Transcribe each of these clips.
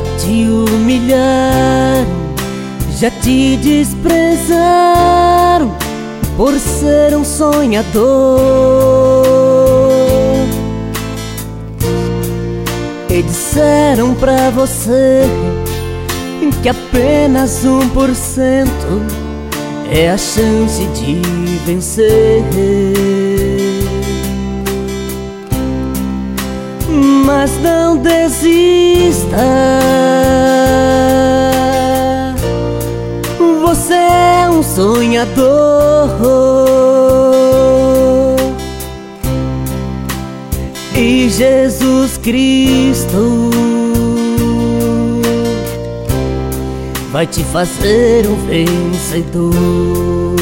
te humilharam, já te desprezaram por ser um sonhador. E disseram pra você que apenas 1% é a chance de vencer. Mas não desista, você é um sonhador e Jesus Cristo vai te fazer um vencedor.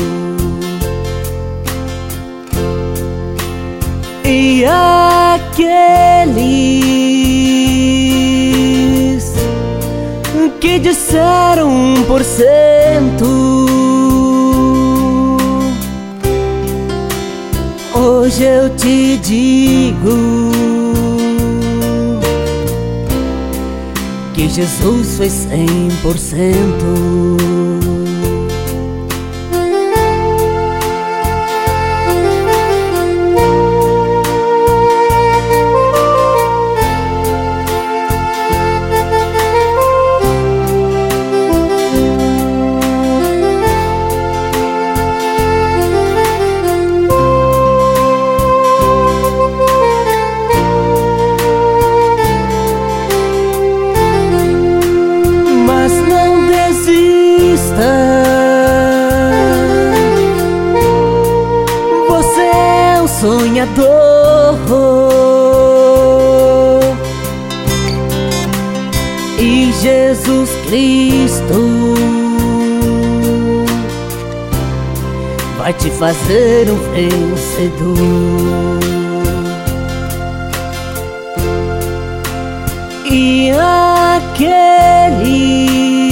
E aqueles que disseram 1%, hoje eu te digo que Jesus foi 100%. Você é um sonhador e Jesus Cristo vai te fazer um vencedor. E aqueles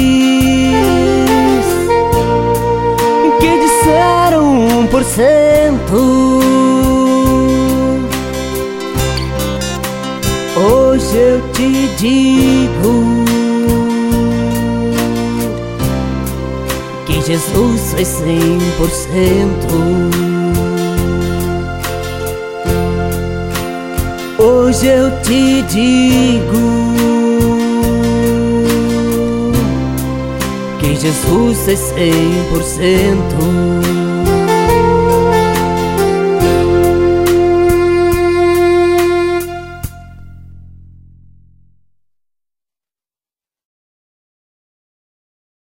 que disseram 1%, hoje eu te digo que Jesus foi 100%. Hoje eu te digo que Jesus é 100%.